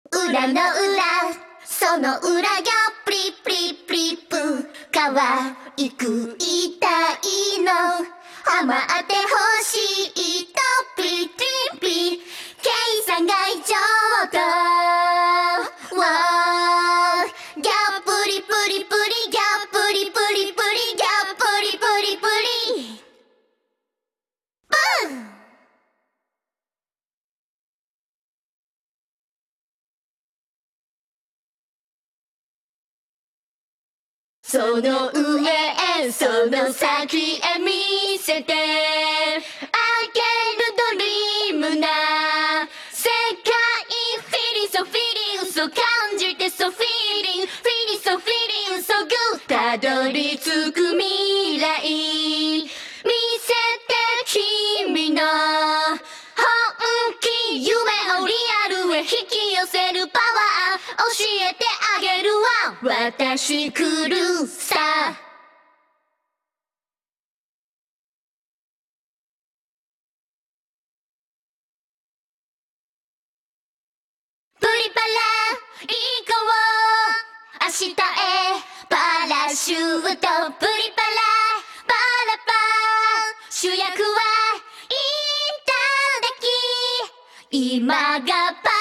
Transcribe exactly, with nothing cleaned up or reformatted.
裏の裏、その裏がプリプリプリプ可愛くいたいのハマってほしいとプリプリプリ計算が異常とギャップリプリプリギャップリプリプリギャップリプリプリブンその上へその先へ見せてあげるドリームな世界フィリソフィリウソ感じてソフィーリンフィリソフィリウソグーたどり着く未来見せて君の本気夢をリアルへ引き寄せるパワー教えてあげるわ私来るさプリパラ行こう明日へパラシュートプリパラパラパ主役はいただき今がパ